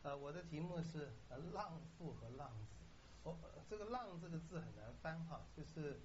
我的题目是浪妇和浪子。这个“浪”这个字很难翻哈，就是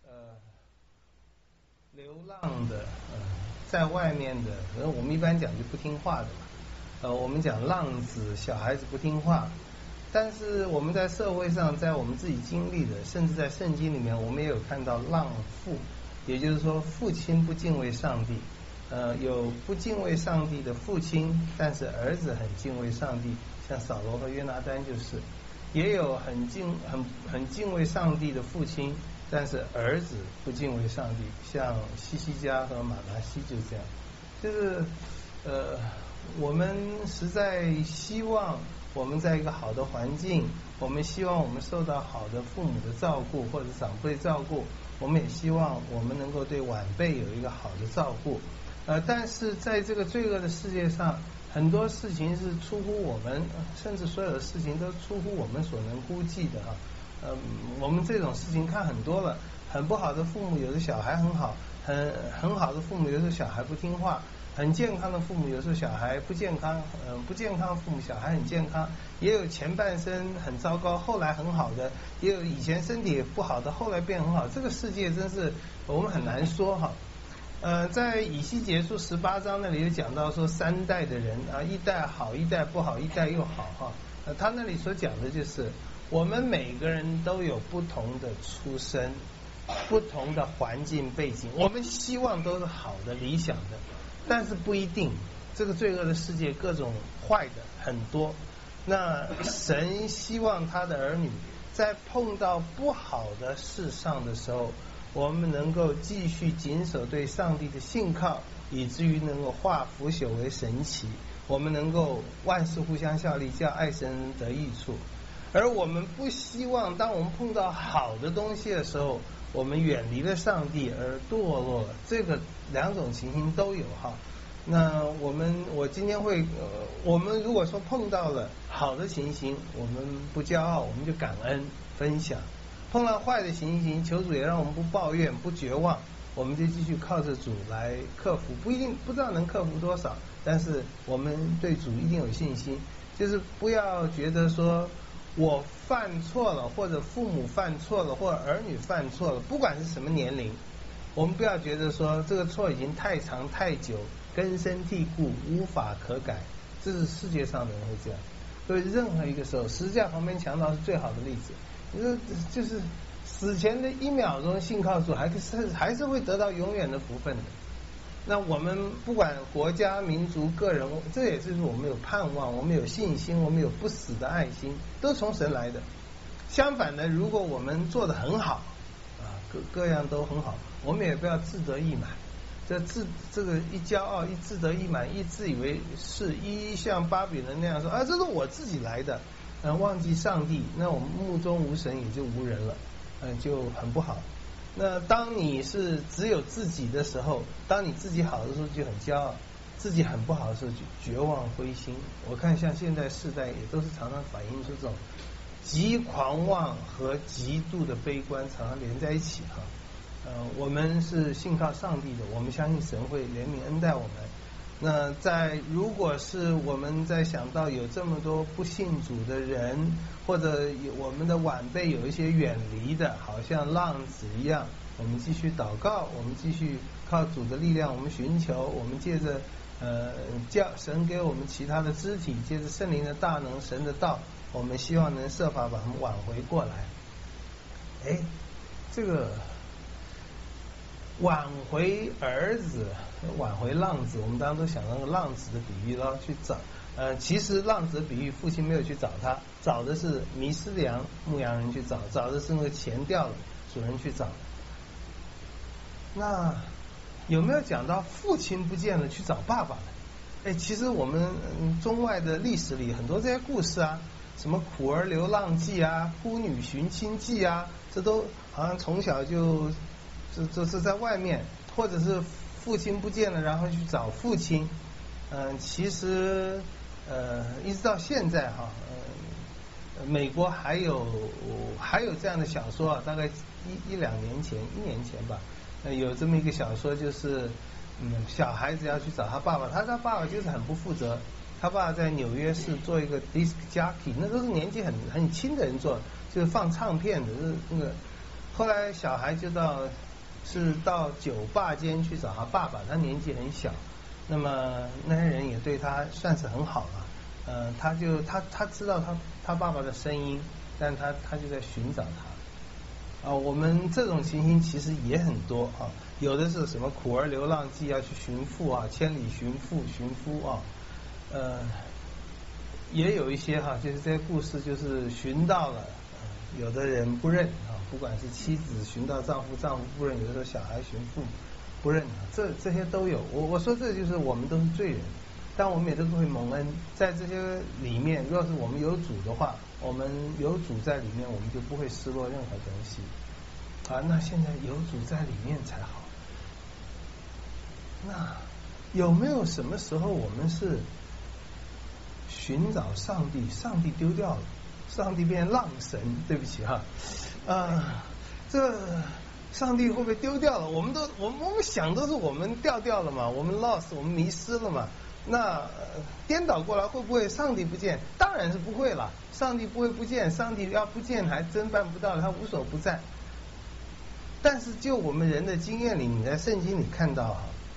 流浪的，在外面的，可能我们一般讲就不听话的嘛。我们讲浪子，小孩子不听话，但是我们在社会上，在我们自己经历的，甚至在圣经里面，我们也有看到浪父，也就是说父亲不敬畏上帝。有不敬畏上帝的父亲，但是儿子很敬畏上帝，像扫罗和约拿单就是；也有很敬畏上帝的父亲，但是儿子不敬畏上帝，像西西家和马拿西就这样。就是我们实在希望我们在一个好的环境，我们希望我们受到好的父母的照顾或者长辈照顾，我们也希望我们能够对晚辈有一个好的照顾。但是在这个罪恶的世界上，很多事情是出乎我们，甚至所有的事情都出乎我们所能估计的哈。我们这种事情看很多了，很不好的父母，有的小孩很好，很好的父母，有的小孩不听话，很健康的父母，有时候小孩不健康，不健康的父母，小孩很健康，也有前半生很糟糕，后来很好的，也有以前身体不好的，后来变很好。这个世界真是我们很难说哈。在以西结书18章那里有讲到说三代的人啊，一代好，一代不好，一代又好哈。他那里所讲的就是我们每个人都有不同的出身，不同的环境背景，我们希望都是好的、理想的，但是不一定。这个罪恶的世界各种坏的很多，那神希望他的儿女在碰到不好的事上的时候，我们能够继续谨守对上帝的信靠，以至于能够化腐朽为神奇。我们能够万事互相效力，叫爱神人得益处。而我们不希望当我们碰到好的东西的时候，我们远离了上帝而堕落了。这个两种情形都有哈。那我今天会我们如果说碰到了好的情形，我们不骄傲，我们就感恩分享。碰到坏的情形，求主也让我们不抱怨不绝望，我们就继续靠着主来克服。不知道能克服多少，但是我们对主一定有信心。就是不要觉得说我犯错了，或者父母犯错了，或者儿女犯错了，不管是什么年龄，我们不要觉得说这个错已经太长太久，根深蒂固，无法可改。这是世界上的人会这样。所以任何一个时候，十字架旁边强盗是最好的例子。就是死前的1秒钟信靠主，还是会得到永远的福分的。那我们不管国家、民族、个人，这也就是我们有盼望，我们有信心，我们有不死的爱心，都从神来的。相反的，如果我们做得很好各样都很好，我们也不要自得意满。这个一骄傲，一自得意满，一自以为是，一像巴比伦那样说这是我自己来的，忘记上帝，那我们目中无神，也就无人了，就很不好。那当你是只有自己的时候，当你自己好的时候就很骄傲，自己很不好的时候就绝望灰心。我看像现在世代也都是常常反映出这种极狂妄和极度的悲观常常连在一起哈。我们是信靠上帝的，我们相信神会怜悯恩待我们。那如果是我们在想到有这么多不信主的人，或者我们的晚辈有一些远离的，好像浪子一样，我们继续祷告，我们继续靠主的力量，我们寻求，我们借着叫神给我们其他的肢体，借着圣灵的大能，神的道，我们希望能设法把他们挽回过来。这个挽回儿子，挽回浪子，我们当然都想到那个浪子的比喻，然后去找。其实浪子的比喻，父亲没有去找他，找的是迷失的羊，牧羊人去找的是那个钱掉了，主人去找。那有没有讲到父亲不见了去找爸爸呢？其实我们中外的历史里很多这些故事啊，什么苦儿流浪记啊，孤女寻亲记啊，这都好像从小就是在外面，或者是父亲不见了，然后去找父亲。其实一直到现在哈，美国还有这样的小说啊，大概1年前吧，有这么一个小说，就是小孩子要去找他爸爸，他爸爸就是很不负责， 他爸在纽约市做一个 disc jockey， 那都是年纪很轻的人做，就是放唱片的，是那个。后来小孩就到酒吧间去找他爸爸，他年纪很小，那么那些人也对他算是很好了。他知道他爸爸的声音，但他就在寻找他。我们这种情形其实也很多啊，有的是什么苦儿流浪记要去寻父啊，千里寻父寻夫啊，也有一些就是这些故事就是寻到了，有的人不认啊，不管是妻子寻到丈夫，丈夫不认，有的时候小孩寻父母不认啊，这些都有。我说这就是我们都是罪人，但我们也都会蒙恩，在这些里面，若是我们有主的话，我们有主在里面，我们就不会失落任何东西啊。那现在有主在里面才好。那有没有什么时候我们是寻找上帝，上帝丢掉了，上帝变浪神？对不起这上帝会不会丢掉了？我们想都是我们掉了嘛，我们 lost， 我们迷失了嘛。那颠倒过来会不会上帝不见？当然是不会了，上帝不会不见，上帝要不见还真办不到，他无所不在。但是就我们人的经验里，你在圣经里看到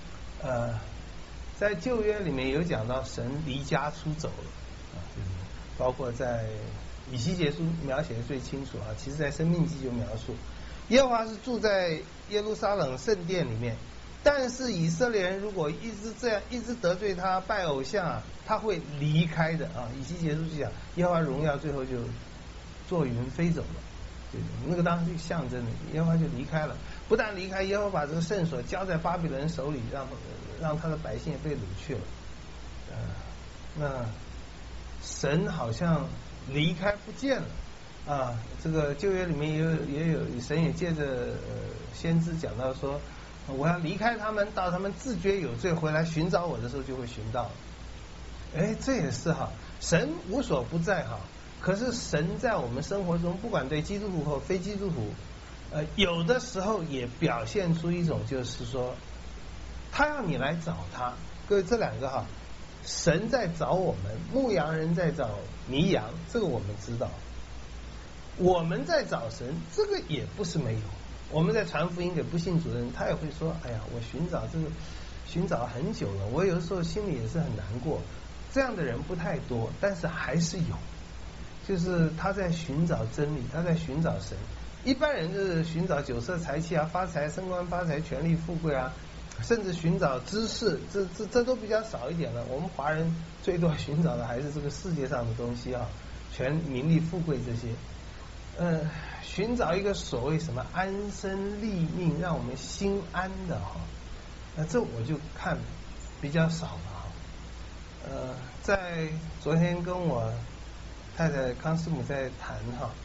在旧约里面有讲到神离家出走了包括在以西结书描写的最清楚其实在申命记就描述耶和华是住在耶路撒冷圣殿里面，但是以色列人如果一直得罪他，拜偶像他会离开的以西结书就讲耶和华荣耀最后就坐云飞走了，那个当时就象征的耶和华就离开了，不但离开，耶和华把这个圣所交在巴比伦手里，让他的百姓也被掳去了。那神好像离开不见了这个旧约里面也有神也借着先知讲到说，我要离开他们，到他们自觉有罪回来寻找我的时候就会寻到。这也是神无所不在可是神在我们生活中，不管对基督徒或非基督徒，有的时候也表现出一种就是说，他要你来找他。各位，这两个神在找我们，牧羊人在找迷羊，这个我们知道。我们在找神，这个也不是没有。我们在传福音给不信主的人，他也会说：“哎呀，我寻找很久了，我有的时候心里也是很难过。”这样的人不太多，但是还是有。就是他在寻找真理，他在寻找神。一般人就是寻找酒色财气发财、升官发财、权力富贵甚至寻找知识，这都比较少一点了。我们华人最多寻找的还是这个世界上的东西权名利富贵这些。寻找一个所谓什么安身立命，让我们心安的那这我就看比较少了在昨天跟我太太康师母在谈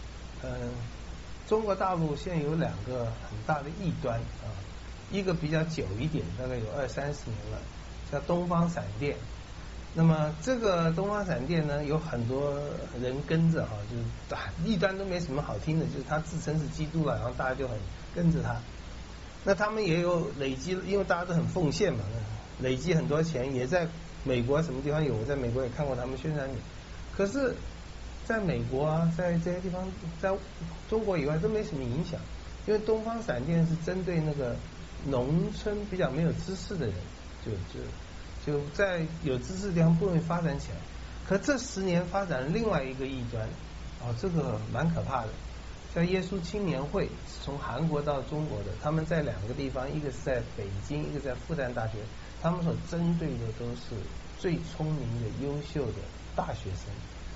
中国大陆现在有两个很大的异端一个比较久一点，大概有20-30年了，叫东方闪电。那么这个东方闪电呢，有很多人跟着就是异端都没什么好听的，就是他自称是基督了，然后大家就很跟着他。那他们也有累积，因为大家都很奉献嘛，累积很多钱，也在美国什么地方有，我在美国也看过他们宣传品。可是在美国在这些地方，在中国以外都没什么影响，因为东方闪电是针对那个农村比较没有知识的人，就在有知识的地方不容易发展起来。可这10年发展了另外一个异端这个蛮可怕的，叫耶稣青年会，是从韩国到中国的，他们在2个地方，一个是在北京，一个在复旦大学，他们所针对的都是最聪明的优秀的大学生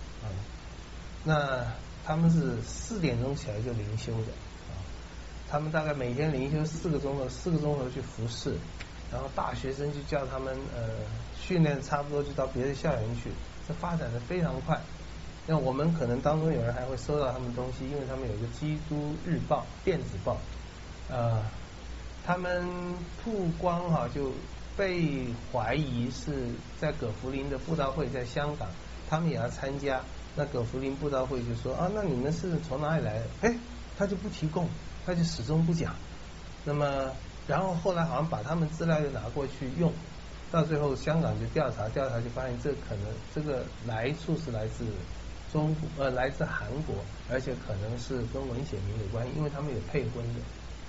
那他们是4点钟起来就灵修的他们大概每天灵修4个钟头去服侍，然后大学生就叫他们训练差不多就到别的校园去，这发展的非常快。那我们可能当中有人还会收到他们东西，因为他们有个基督日报电子报他们曝光就被怀疑是在葛福林的布道会在香港，他们也要参加。那葛福林布道会就说那你们是从哪里来的？他就不提供，他就始终不讲。那么然后后来好像把他们资料又拿过去用到最后香港就调查就发现这个来处是来自来自韩国，而且可能是跟文显明有关，因为他们有配婚的。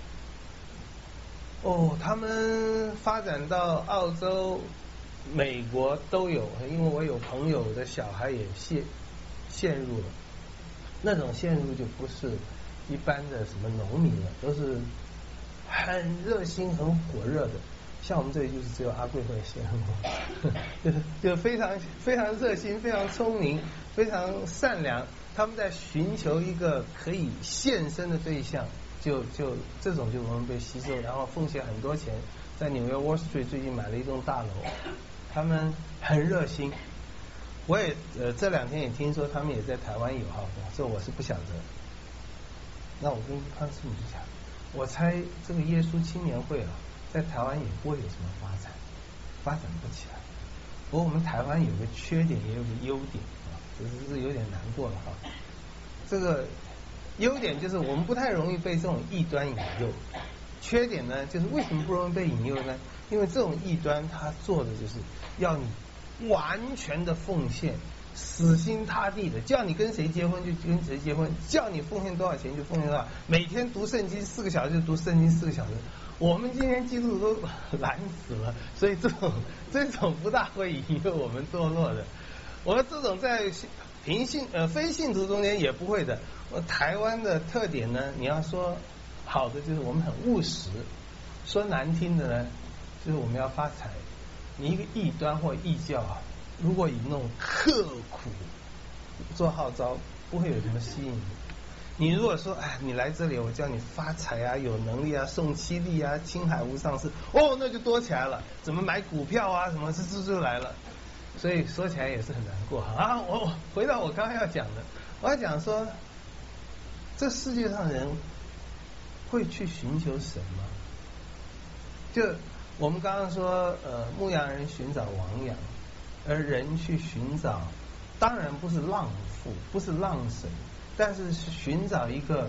他们发展到澳洲、美国都有，因为我有朋友的小孩也陷入了，那种陷入就不是一般的什么农民了，都是很热心、很火热的。像我们这里就是只有阿贵会陷入，就非常非常热心、非常聪明、非常善良。他们在寻求一个可以献身的对象，就这种就我们被吸收，然后奉献很多钱，在纽约 Wall Street 最近买了一栋大楼，他们很热心。我也这2天也听说他们也在台湾有哈，这我是不晓得。那我跟康师母讲，我猜这个耶稣青年会在台湾也不会有什么发展不起来。不过我们台湾有个缺点，也有个优点只是有点难过了哈。这个优点就是我们不太容易被这种异端引诱，缺点呢就是为什么不容易被引诱呢？因为这种异端他做的就是要你完全的奉献，死心塌地的，叫你跟谁结婚就跟谁结婚，叫你奉献多少钱就奉献多少，每天读圣经4个小时就读圣经4个小时。我们今天基督徒都懒死了，所以这种不大会引诱我们堕落的。我们这种在非信徒中间也不会的。台湾的特点呢，你要说好的就是我们很务实，说难听的呢就是我们要发财。你一个异端或异教如果以那种刻苦做号召，不会有什么吸引力。你如果说你来这里我叫你发财有能力送妻利青海无上士，那就多起来了，怎么买股票什么这就来了。所以说起来也是很难过我回到我刚刚要讲的，我要讲说这世界上人会去寻求神吗？就我们刚刚说牧羊人寻找亡羊，而人去寻找，当然不是浪妇，不是浪神，但是寻找一个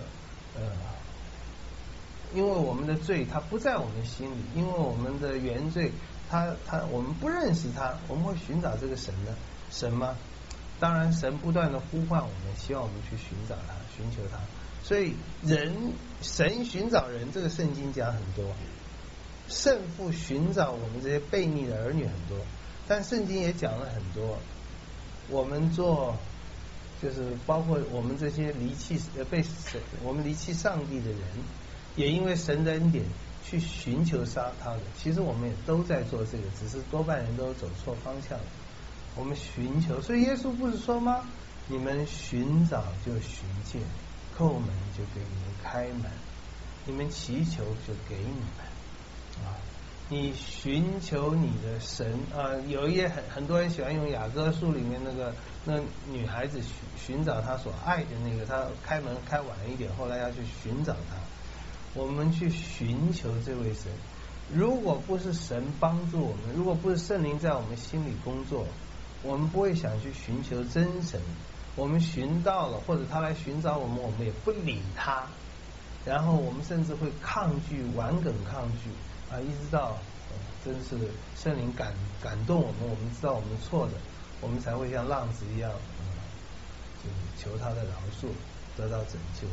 因为我们的罪它不在我们心里，因为我们的原罪我们不认识他，我们会寻找这个神呢？神吗？当然神不断的呼唤我们，希望我们去寻找他，寻求他。所以神寻找人，这个圣经讲很多，圣父寻找我们这些悖逆的儿女很多，但圣经也讲了很多，我们就是包括我们这些我们离弃上帝的人，也因为神的恩典去寻求他的。其实我们也都在做这个，只是多半人都走错方向了。我们寻求，所以耶稣不是说吗？你们寻找就寻见，叩门就给你们开门，你们祈求就给你们你寻求你的神有很多人喜欢用雅歌书里面那女孩子寻找她所爱的那个，她开门开晚一点，后来要去寻找她。我们去寻求这位神，如果不是神帮助我们，如果不是圣灵在我们心里工作，我们不会想去寻求真神。我们寻到了，或者他来寻找我们，我们也不理他，然后我们甚至会抗拒，顽梗抗拒一直到真是圣灵感动我们，我们知道我们错的，我们才会像浪子一样就是求他的饶恕，得到拯救。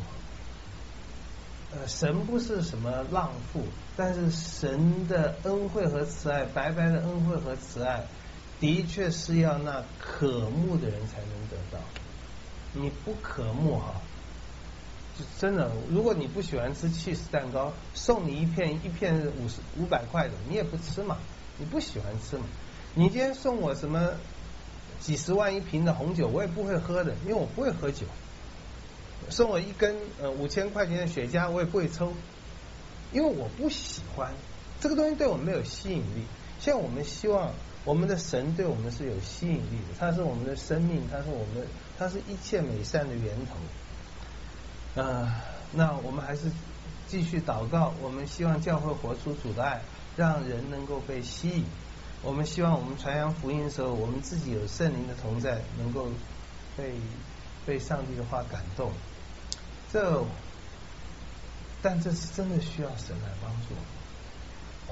神不是什么浪妇，但是神的恩惠和慈爱，白白的恩惠和慈爱，的确是要那渴慕的人才能得到。你不渴慕就真的，如果你不喜欢吃起司蛋糕，送你一片500块的，你也不吃嘛，你不喜欢吃嘛。你今天送我什么几十万一瓶的红酒，我也不会喝的，因为我不会喝酒。送我一根5000块钱的雪茄，我也不会抽，因为我不喜欢这个东西，对我们没有吸引力。现在我们希望我们的神对我们是有吸引力的，他是我们的生命，他是一切美善的源头。那我们还是继续祷告，我们希望教会活出主的爱，让人能够被吸引。我们希望我们传扬福音的时候，我们自己有圣灵的同在，能够被上帝的话感动。但这是真的需要神来帮助我们。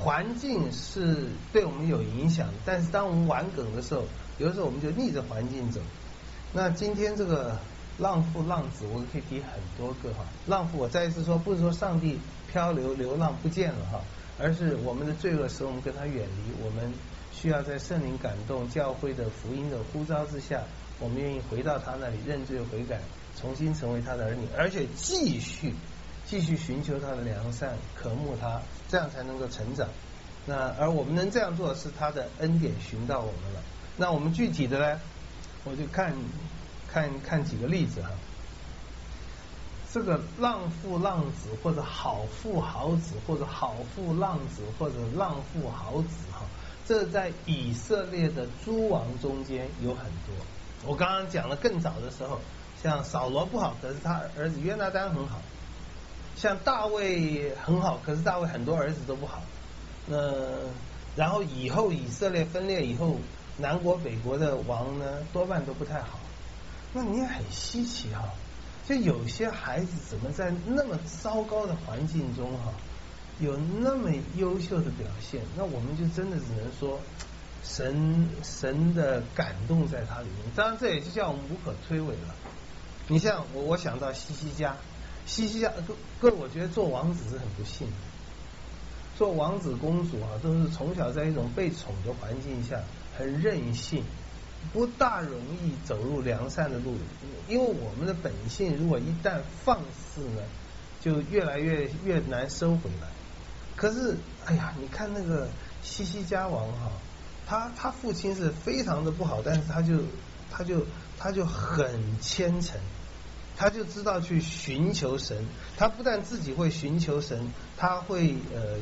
环境是对我们有影响，但是当我们玩梗的时候，有的时候我们就逆着环境走。那今天这个浪父浪子，我可以提很多个哈。浪父，我再一次说，不是说上帝漂流流浪不见了哈，而是我们的罪恶使我们跟他远离，我们需要在圣灵感动、教会的福音的呼召之下，我们愿意回到他那里认罪悔改，重新成为他的儿女，而且继续寻求他的良善，渴慕他，这样才能够成长。那而我们能这样做，是他的恩典寻到我们了。那我们具体的呢，我就看几个例子哈。这个浪父浪子，或者好父好子，或者好父浪子，或者浪父好子哈，这在以色列的诸王中间有很多。我刚刚讲了更早的时候，像扫罗不好，可是他儿子约拿单很好；像大卫很好，可是大卫很多儿子都不好。然后以后以色列分裂以后，南国北国的王呢，多半都不太好。那你也很稀奇哈，就有些孩子怎么在那么糟糕的环境中哈，有那么优秀的表现？那我们就真的只能说，神的感动在他里面。当然，这也就叫我们无可推诿了。你像我想到西西家，各位，我觉得做王子是很不幸的。做王子公主啊，都是从小在一种被宠的环境下，很任性，不大容易走入良善的路。因为我们的本性如果一旦放肆呢，就越来越难收回来。可是哎呀，你看那个西西家王哈，他父亲是非常的不好，但是他就很虔诚，他就知道去寻求神。他不但自己会寻求神，他会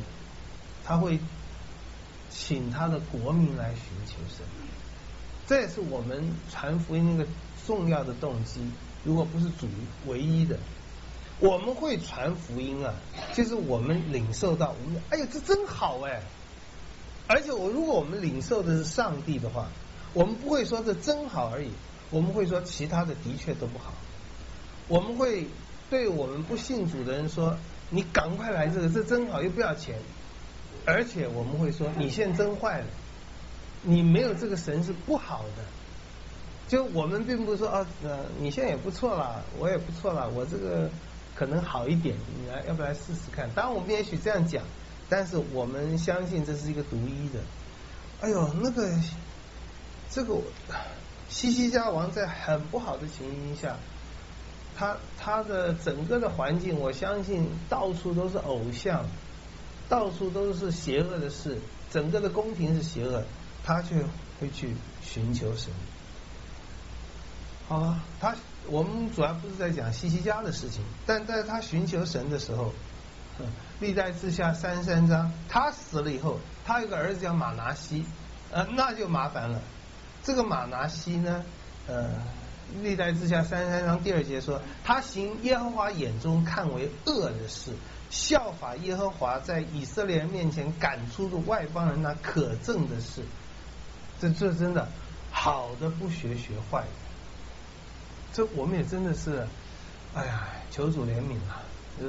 请他的国民来寻求神。这也是我们传福音那个重要的动机，如果不是主唯一的。我们会传福音啊，就是我们领受到，我们哎呦这真好哎！而且如果我们领受的是上帝的话，我们不会说这真好而已，我们会说其他的的确都不好。我们会对我们不信主的人说，你赶快来这真好，又不要钱。而且我们会说，你现在真坏了，你没有这个神是不好的。就我们并不是说你现在也不错啦，我也不错啦，我这个可能好一点，你来要不来试试看？当然我们也许这样讲，但是我们相信这是一个独一的。哎呦，这个西西家王在很不好的情形下，他的整个的环境，我相信到处都是偶像，到处都是邪恶的事，整个的宫廷是邪恶，他却会去寻求神。好了，我们主要不是在讲西西家的事情，但在他寻求神的时候，历代志下33章，他死了以后，他有个儿子叫马拿西，那就麻烦了。这个马拿西呢，历代志下33章第2节说，他行耶和华眼中看为恶的事，效法耶和华在以色列人面前赶出的外邦人那可憎的事。这真的好的不学坏的。这我们也真的是，哎呀，求主怜悯啊！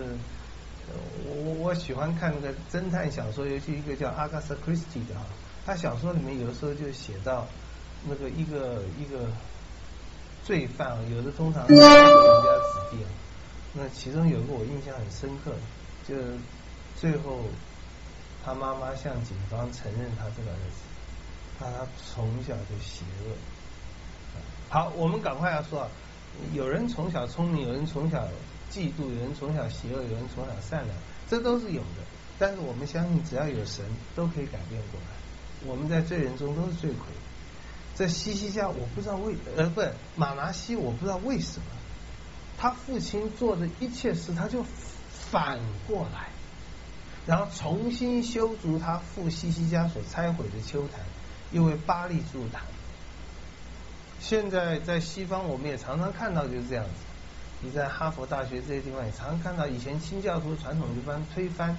我喜欢看那个侦探小说，尤其一个叫阿加莎·克里斯蒂的哈，他小说里面有的时候就写到那个一个罪犯，有的通常是人家子弟，那其中有一个我印象很深刻，就最后他妈妈向警方承认他这个儿子，他从小就邪恶。好，我们赶快要说，有人从小聪明，有人从小嫉妒，有人从小邪恶，有人从小善良，这都是有的。但是我们相信，只要有神，都可以改变过来。我们在罪人中都是罪魁。这西西家我不知道马拿西我不知道为什么，他父亲做的一切事他就反过来，然后重新修筑他父西西家所拆毁的丘坛，又为巴力筑坛。现在在西方我们也常常看到就是这样子，你在哈佛大学这些地方也常常看到，以前清教徒传统一般推翻，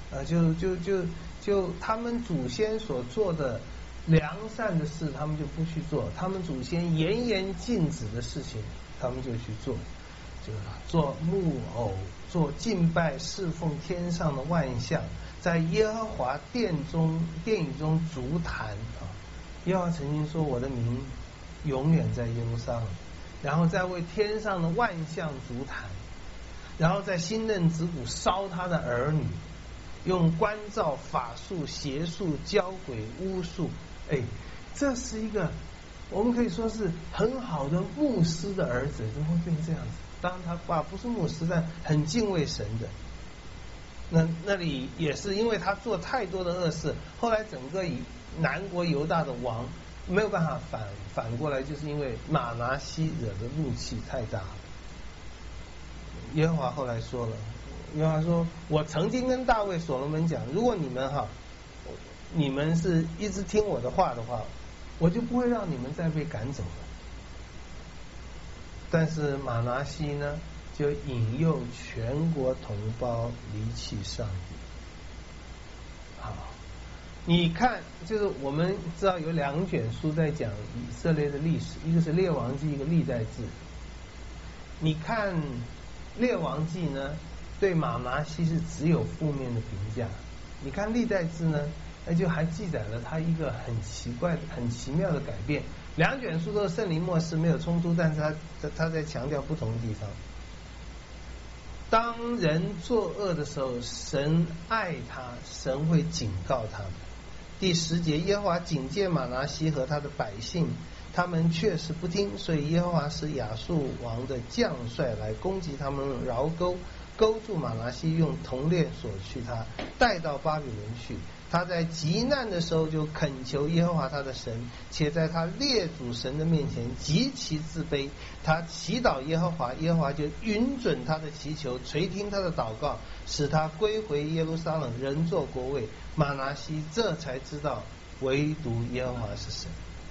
就他们祖先所做的良善的事他们就不去做，他们祖先严禁止的事情他们就去做。 就是做木偶，做敬拜侍奉天上的万象，在耶和华殿宇中足坛啊。耶和华曾经说，我的名永远在耶路撒冷，然后再为天上的万象足坛，然后在新任子谷烧他的儿女，用关照、法术、邪术、交鬼、巫术。这是一个我们可以说是很好的牧师的儿子，怎么会变这样子？当然他爸不是牧师，但很敬畏神的。那里也是因为他做太多的恶事，后来整个南国犹大的王没有办法反过来，就是因为马拿西惹的怒气太大了。耶和华后来说了，耶和华说，我曾经跟大卫所罗门讲，如果你们是一直听我的话的话，我就不会让你们再被赶走了。但是马拿西呢，就引诱全国同胞离弃上帝。好，你看，就是我们知道有2卷书在讲以色列的历史，一个是列王记，一个历代志。你看列王记呢，对马拿西是只有负面的评价。你看历代志呢，那就还记载了他一个很奇怪、很奇妙的改变。2卷书都是圣灵默示，没有冲突，但是他在强调不同的地方。当人作恶的时候，神爱他，神会警告他们。第10节，耶和华警戒马拿西和他的百姓，他们确实不听，所以耶和华使亚述王的将帅来攻击他们，绕勾住马拿西，用铜链锁去他，带到巴比伦去。他在极难的时候就恳求耶和华他的神，且在他列祖神的面前极其自卑。他祈祷耶和华，耶和华就允准他的祈求，垂听他的祷告，使他归回耶路撒冷，人做国位。马拿西这才知道唯独耶和华是神。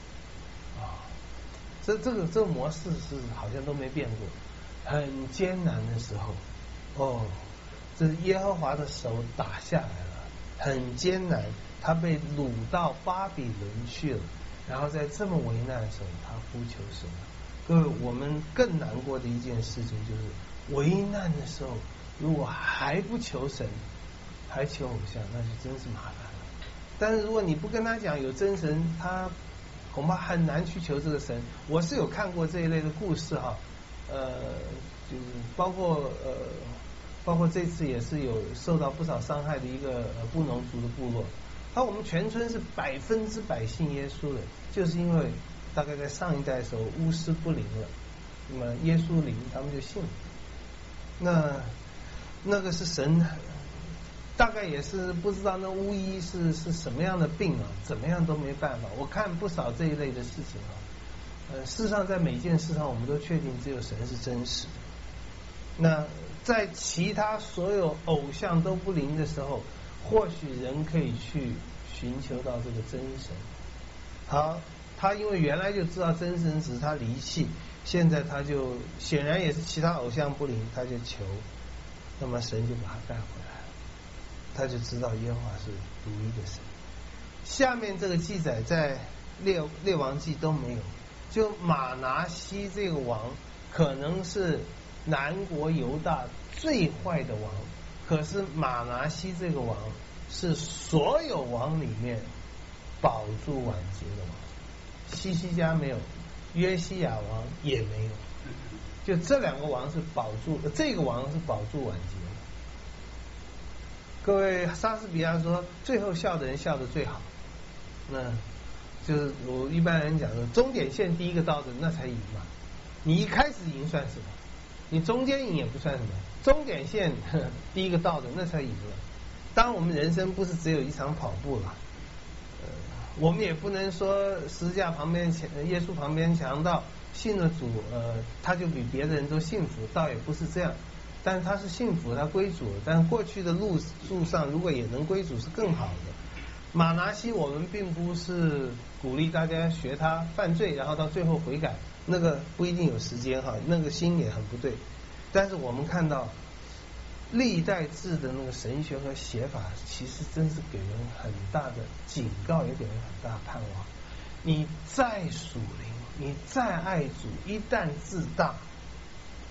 这个模式是好像都没变过。很艰难的时候，这耶和华的手打下来了。很艰难，他被掳到巴比伦去了，然后在这么为难的时候，他呼求神。各位，我们更难过的一件事情就是为难的时候，如果还不求神，还求偶像，那就真是麻烦了。但是如果你不跟他讲有真神，他恐怕很难去求这个神。我是有看过这一类的故事哈，就是包括这次也是有受到不少伤害的一个布农族的部落，我们全村是100%信耶稣的，就是因为大概在上一代的时候巫师不灵了，那么耶稣灵，他们就信了。那个是神，大概也是不知道那巫医是什么样的病啊，怎么样都没办法。我看不少这一类的事情事实上在每件事上我们都确定只有神是真实的。那在其他所有偶像都不灵的时候，或许人可以去寻求到这个真神。好，他因为原来就知道真神，只是他离弃，现在他就显然也是其他偶像不灵，他就求，那么神就把他带回来了，他就知道耶和华是独一的神。下面这个记载在列王记都没有，就马拿西这个王可能是南国犹大最坏的王，可是马拿西这个王是所有王里面保住晚节的王。西西家没有，约西亚王也没有，就这2个王是保住，这个王是保住晚节的。各位，莎士比亚说最后笑的人笑得最好，那就是我一般人讲的终点线第一个到的那才赢嘛。你一开始赢算什么？你中间赢也不算什么，终点线第一个到的那才赢了。当然我们人生不是只有一场跑步了，我们也不能说十字架旁边耶稣旁边强盗信了主，他就比别的人都幸福，倒也不是这样。但是他是幸福，他归主，但是过去的路上如果也能归主是更好的。马拿西我们并不是鼓励大家学他犯罪，然后到最后悔改，那个不一定有时间哈，那个心也很不对。但是我们看到历代志的那个神学和写法，其实真是给人很大的警告，也给人很大的盼望。你再属灵，你再爱主，一旦自大，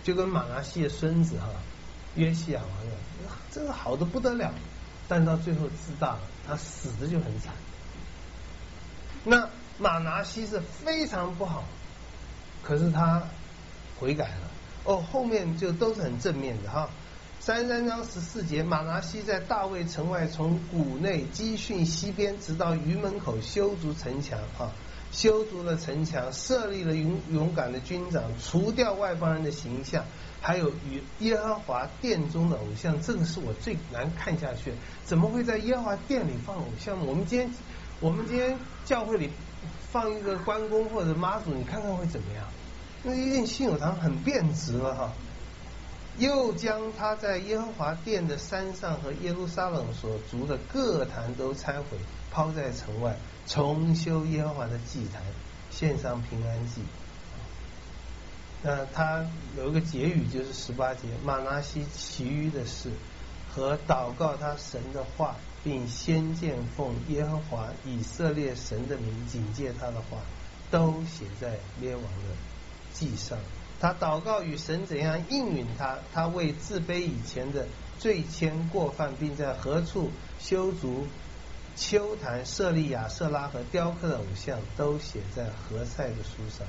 就跟马拿西的孙子约西亚王一样，真是好的不得了，但到最后自大了，他死的就很惨。那马拿西是非常不好，可是他悔改了。后面就都是很正面的33章14节，马拿西在大卫城外，从谷内基训西边，直到鱼门口修筑城墙修筑了城墙，设立了勇敢的军长，除掉外邦人的形象，还有与耶和华殿中的偶像。这个是我最难看下去，怎么会在耶和华殿里放偶像？我们今天教会里放一个关公或者妈祖，你看看会怎么样？那一定信友堂很变质了又将他在耶和华殿的山上和耶路撒冷所筑的各坛都拆毁，抛在城外，重修耶和华的祭坛，献上平安祭。那他有一个结语，就是18节，马拿西其余的事和祷告他神的话，并先见奉耶和华以色列神的名警戒他的话，都写在列王的记上。他祷告与神怎样应允他，他为自卑以前的罪愆过犯，并在何处修筑丘坛，设立亚舍拉和雕刻的偶像，都写在何塞的书上。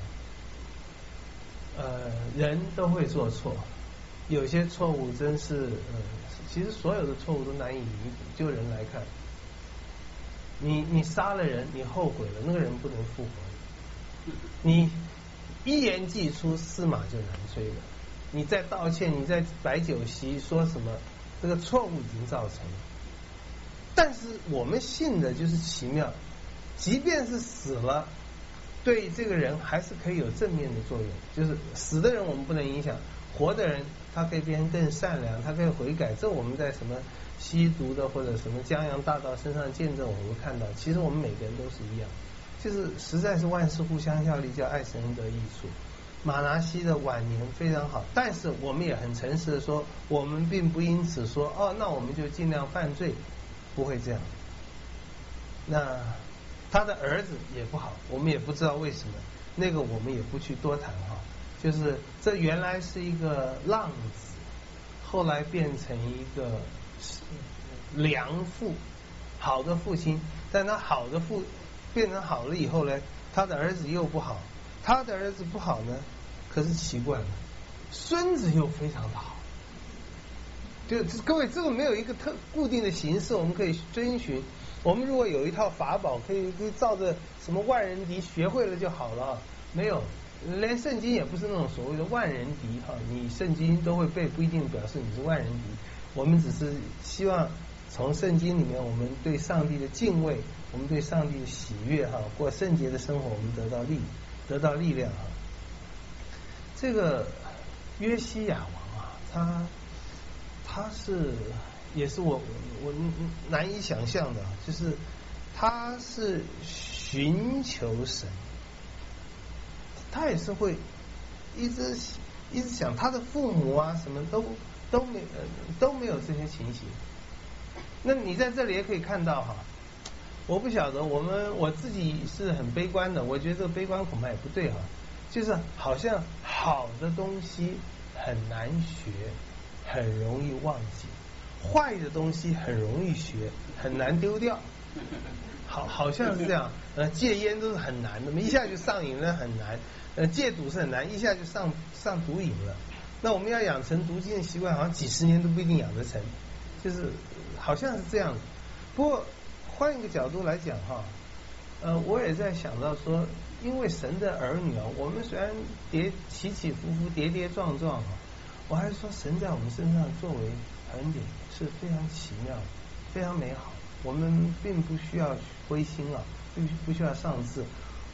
人都会做错，有些错误真是其实所有的错误都难以弥补。就人来看，你杀了人，你后悔了，那个人不能复活。你一言既出，驷马就难追了。你再道歉，你再摆酒席说什么，这个错误已经造成了。但是我们信的就是奇妙，即便是死了，对这个人还是可以有正面的作用。就是死的人我们不能影响，活的人他可以变成更善良，他可以悔改。这我们在什么吸毒的或者什么江洋大盗身上见证，我们会看到，其实我们每个人都是一样。就是实在是万事互相效力，叫爱神得益处。马拿西的晚年非常好，但是我们也很诚实的说，我们并不因此说那我们就尽量犯罪，不会这样。那他的儿子也不好，我们也不知道为什么，那个我们也不去多谈就是这原来是一个浪子，后来变成一个良父，好的父亲，但他好的变成好了以后呢，他的儿子又不好，他的儿子不好呢，可是奇怪了，孙子又非常的好。就各位，这个没有一个固定的形式我们可以遵循。我们如果有一套法宝，可以照着什么万人敌学会了就好了，没有，连圣经也不是那种所谓的万人敌你圣经都会背，不一定表示你是万人敌。我们只是希望从圣经里面，我们对上帝的敬畏，我们对上帝的喜悦过圣洁的生活，我们得到力量这个约西亚王他是也是我难以想象的，就是他是寻求神，他也是会一直想，他的父母什么都没有这些情形。那你在这里也可以看到我不晓得我自己是很悲观的，我觉得这个悲观恐怕也不对就是好像好的东西很难学，很容易忘记，坏的东西很容易学，很难丢掉。好像是这样，戒烟都是很难的，一下就上瘾了很难，戒赌是很难，一下就上毒瘾了。那我们要养成读经的习惯，好像几十年都不一定养得成，就是好像是这样。不过换一个角度来讲我也在想到说，因为神的儿女我们虽然起起伏伏，跌跌撞撞我还是说神在我们身上作为恩典是非常奇妙的，非常美好。我们并不需要灰心不需要丧志。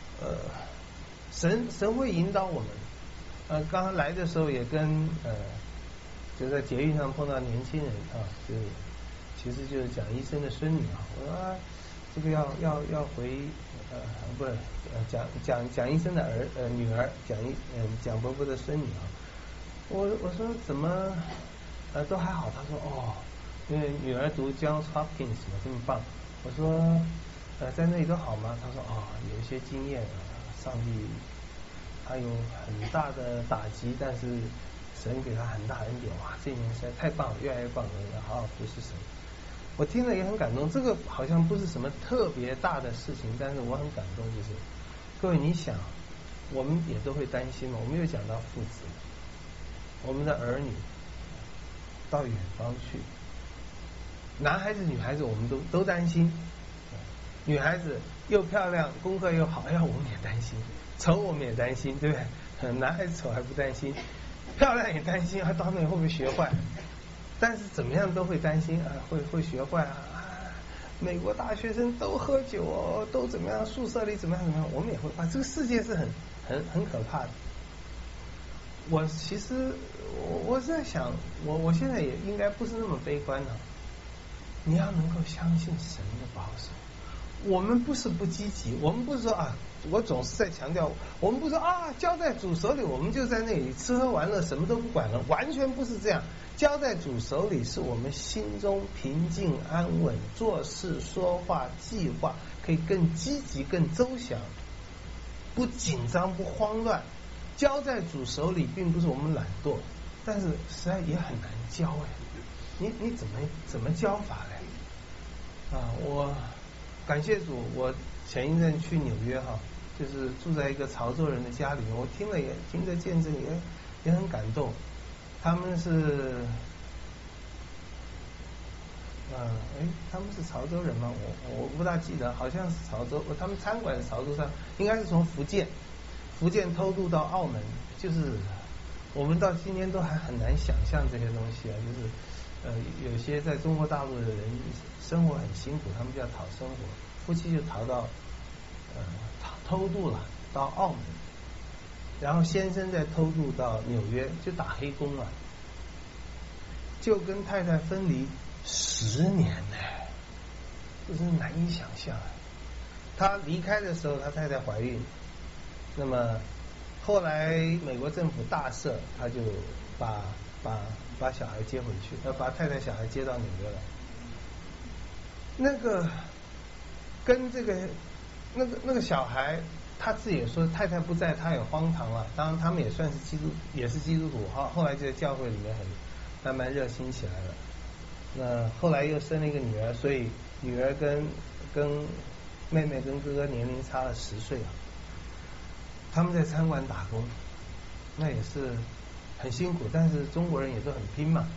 神会引导我们。刚刚来的时候也跟就在捷运上碰到年轻人就是其实就是蒋医生的孙女我说这个要回不是蒋医生的女儿蒋伯伯的孙女我说怎么都还好。他说因为女儿读 Johns Hopkins 这么棒。我说在那里都好吗？他说有一些经验上帝他有很大的打击，但是神给他很大恩典，哇，这一年实在太棒了，越来越棒了，要好好服侍神。我听了也很感动，这个好像不是什么特别大的事情，但是我很感动，就是各位你想，我们也都会担心嘛，我们又讲到父子，我们的儿女到远方去，男孩子女孩子我们都担心，女孩子又漂亮功课又好，哎呀我们也担心，丑我们也担心，对不对？男孩子丑还不担心，漂亮也担心，还到那里会不会学坏？但是怎么样都会担心啊，会学坏啊！美国大学生都喝酒哦，都怎么样？宿舍里怎么样？我们也会怕。这个世界是很可怕的。我其实我是在想，我现在也应该不是那么悲观的。你要能够相信神的保守。我们不是不积极，我们不是说啊，我总是在强调，我们不是说啊，交在主手里，我们就在那里吃喝玩乐，什么都不管了，完全不是这样。交在主手里，是我们心中平静安稳，做事说话计划可以更积极、更周详，不紧张、不慌乱。交在主手里，并不是我们懒惰，但是实在也很难教哎。你怎么教法嘞？啊，我感谢主，我前一阵去纽约哈，就是住在一个潮州人的家里面，我听着见证也很感动。他们是，他们是潮州人吗？我不大记得，好像是潮州。他们餐馆是潮州上，应该是从福建偷渡到澳门，就是我们到今天都还很难想象这些东西啊，就是有些在中国大陆的人生活很辛苦，他们就要讨生活，夫妻就逃到偷渡了到澳门。然后先生再偷渡到纽约，就打黑工了，就跟太太分离10年呢，这是难以想象。他离开的时候，他太太怀孕，那么后来美国政府大赦，他就把小孩接回去，把太太小孩接到纽约来。那个跟这个那个小孩。他自己也说太太不在，他也荒唐了。当然他们也算是也是基督徒哈。后来就在教会里面慢慢热心起来了。那后来又生了一个女儿，所以女儿跟妹妹跟哥哥年龄差了10岁啊。他们在餐馆打工，那也是很辛苦，但是中国人也都很拼嘛。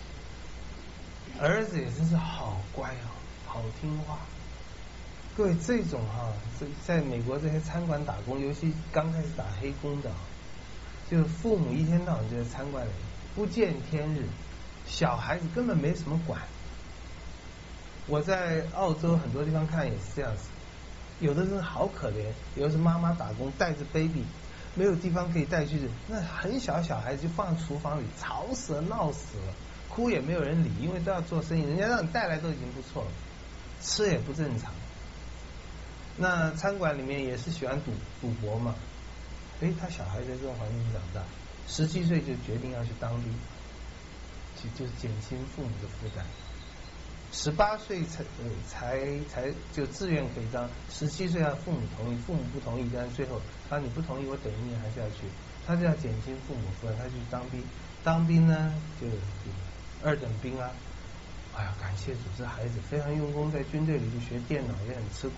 儿子也真是好乖哦，好听话。各位，这种在美国这些餐馆打工，尤其刚开始打黑工的，就是父母一天到晚就在餐馆里不见天日，小孩子根本没什么管。我在澳洲很多地方看也是这样子，有的人好可怜，有的是妈妈打工带着 baby， 没有地方可以带去，那很小小孩子就放在厨房里，吵死了，闹死了，哭也没有人理，因为都要做生意，人家让你带来都已经不错了，吃也不正常。那餐馆里面也是喜欢赌博嘛，他小孩在这种环境长大，17岁就决定要去当兵，就是减轻父母的负担。18岁才就自愿可以当，17岁要父母同意，父母不同意，但是最后你不同意，我等一年还是要去，他就要减轻父母负担，他去当兵。当兵呢就2等兵啊，哎呀，感谢主，这孩子非常用功，在军队里就学电脑，也很吃苦。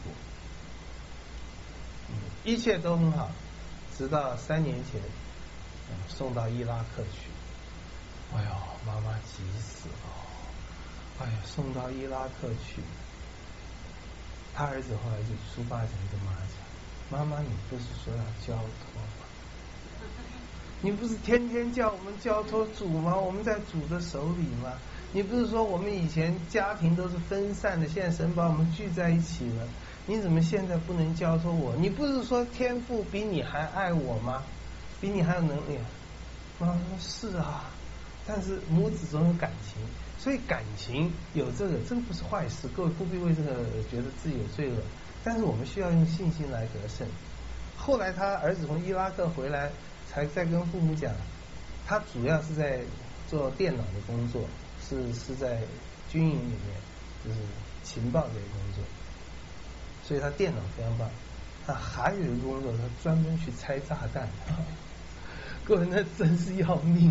一切都很好，直到3年前送到伊拉克去。哎呦，妈妈急死了！哎呀，送到伊拉克去，他儿子后来就出发前跟妈讲：“妈妈，你不是说要交托吗？你不是天天叫我们交托主吗？我们在主的手里吗？你不是说我们以前家庭都是分散的，现在神把我们聚在一起了？你怎么现在不能交托我？你不是说天父比你还爱我吗？比你还有能力？”妈妈说：“是啊，但是母子总有感情，所以感情有这个不是坏事。各位不必为这个觉得自己有罪恶，但是我们需要用信心来得胜。”后来他儿子从伊拉克回来，才在跟父母讲，他主要是在做电脑的工作，是在军营里面，就是情报这些工作，所以他电脑非常棒。他还有一个工作，他专门去拆炸弹。各位，那真是要命啊！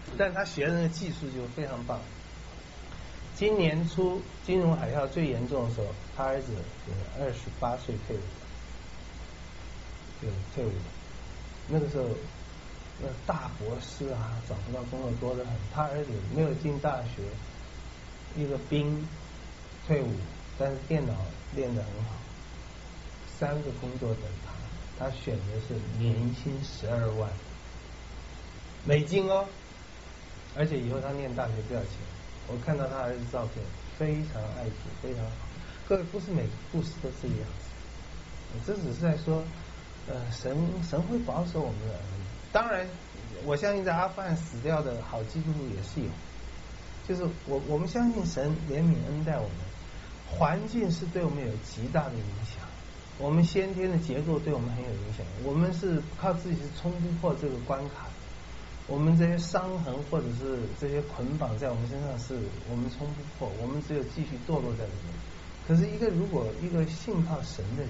但他学的那个技术就非常棒。今年初金融海啸最严重的时候，他儿子28岁退伍了，就退伍了。那个时候，那大博士啊找不到工作多得很。他儿子没有进大学，一个兵退伍，但是电脑练得很好，3个工作等他，他选的是年薪12万美金哦，而且以后他念大学不要钱。我看到他儿子照片，非常爱主，非常好。各位，不是每个故事都这个样子，这只是在说，神会保守我们的儿女。当然，我相信在阿富汗死掉的好基督徒也是有，就是我们相信神怜悯恩待我们，环境是对我们有极大的影响，我们先天的结构对我们很有影响，我们是靠自己是冲不破这个关卡。我们这些伤痕或者是这些捆绑在我们身上，是我们冲不破，我们只有继续堕落在里面。可是如果一个信靠神的人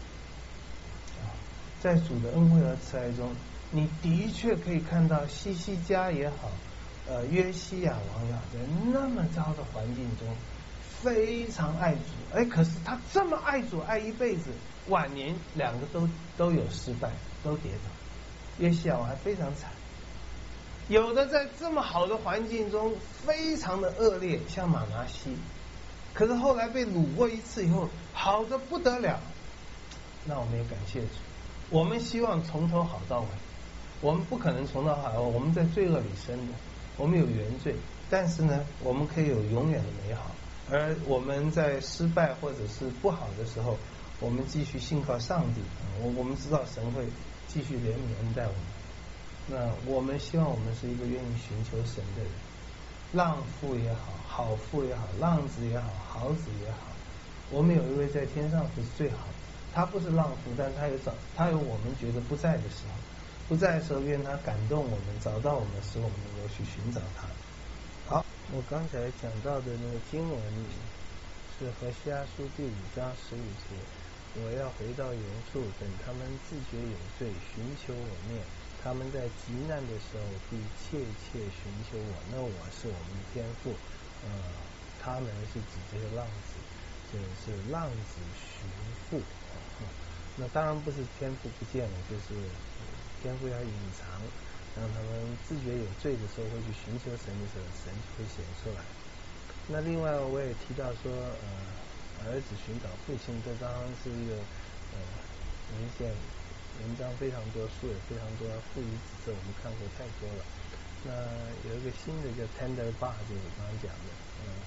在主的恩惠和慈爱中，你的确可以看到西西家也好，约西亚王也好，在那么糟的环境中非常爱主。可是他这么爱主爱一辈子，晚年2个都有失败，都跌倒。约西亚王还非常惨。有的在这么好的环境中非常的恶劣，像马拿西，可是后来被掳过一次以后好的不得了。那我们也感谢主，我们希望从头好到尾，我们不可能从头好到尾，我们在罪恶里生的，我们有原罪，但是呢我们可以有永远的美好。而我们在失败或者是不好的时候，我们继续信靠上帝，我们知道神会继续怜悯恩待我们。那我们希望我们是一个愿意寻求神的人，浪妇也好，好妇也好，浪子也好，好子也好。我们有一位在天上是最好的，他不是浪妇，但他有我们觉得不在的时候，不在的时候愿他感动我们，找到我们，使我们能够去寻找他。好，我刚才讲到的那个经文是何西阿书第5章15节，我要回到原处，等他们自觉有罪，寻求我面，他们在极难的时候必切切寻求我。那我是我们的天父，他们是指这个浪子，这是浪子寻父。那当然不是天父不见了，就是天父要隐藏，让他们自觉有罪的时候会去寻求神的时候，神就会显出来。那另外我也提到说，儿子寻找父亲，这当然是一个明显文章非常多，书也非常多，父与子这我们看过太多了。那有一个新的叫 Tender Bar， 就是我刚刚讲的，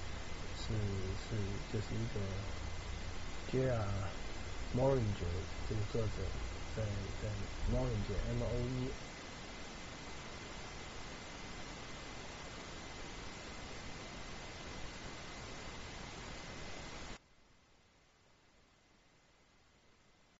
就是一个 J.R. Mooringer 这个作者在 Mooringer